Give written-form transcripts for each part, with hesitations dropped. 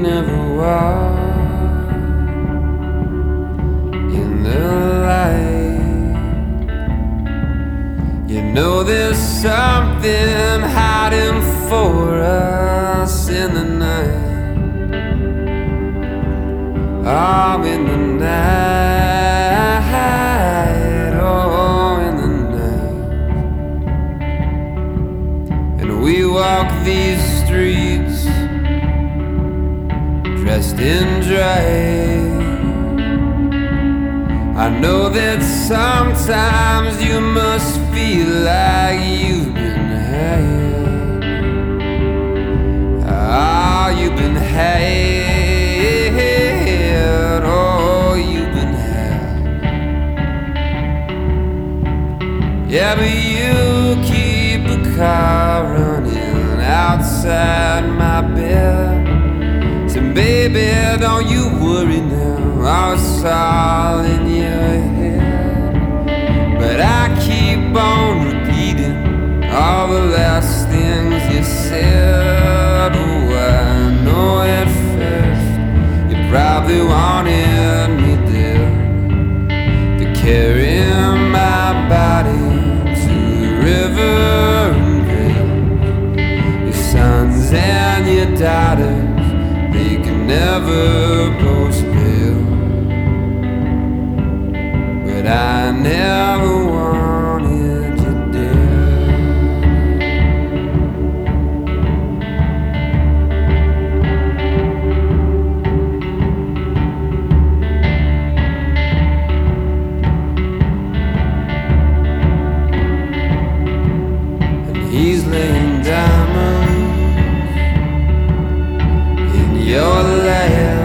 never walk in the light. You know there's something hiding for us in the night. Oh, in the night, oh, in the night. And we walk these streets dressed in drag. I know that sometimes you must feel like you've been had. Ah, you've been had. Oh, you've been had. Yeah, but you keep a car running outside my bed. So baby, don't you worry now, it's all in your head. But I keep on repeating all the last things you said. Oh, I know at first you probably wanted me there, to carry my body to the river and pray. Your sons and your daughters, they can never boast bail. But I never wanted you dead. And he's laying diamonds in your lap.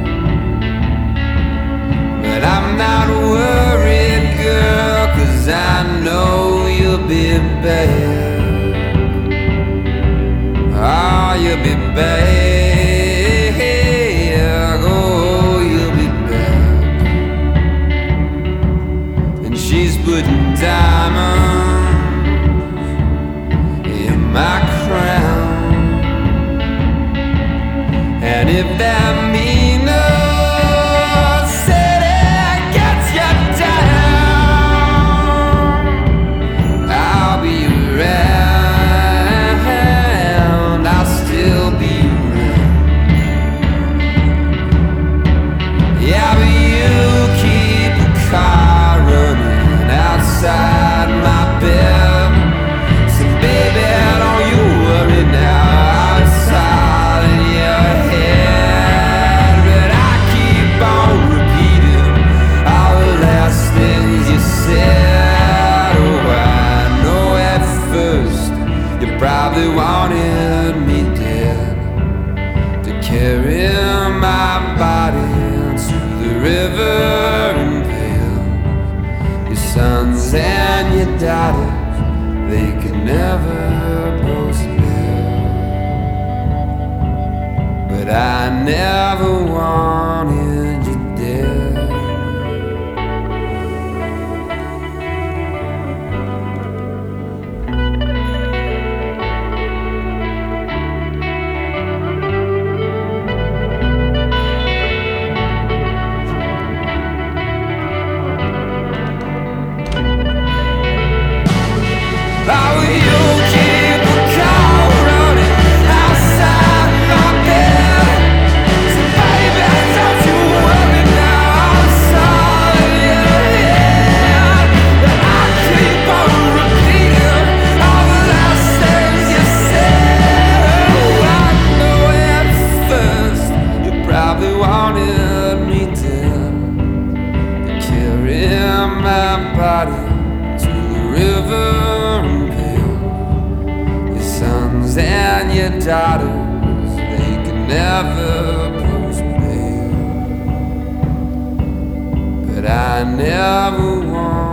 But I'm not worried, girl, 'cause I know you'll be back. Oh, you'll be back. Oh, you'll be back. And she's putting diamonds in my crown. And if that means outside my bed, so baby, don't you worry now, it's all in your head. But I keep on repeating all the last things you said. Oh, I know at first you probably wanted me dead, to carry my body to the river and sons and your daughters, they could never boast bail. But I never wanted you dead. And your daughters, they can never post bail. But I never want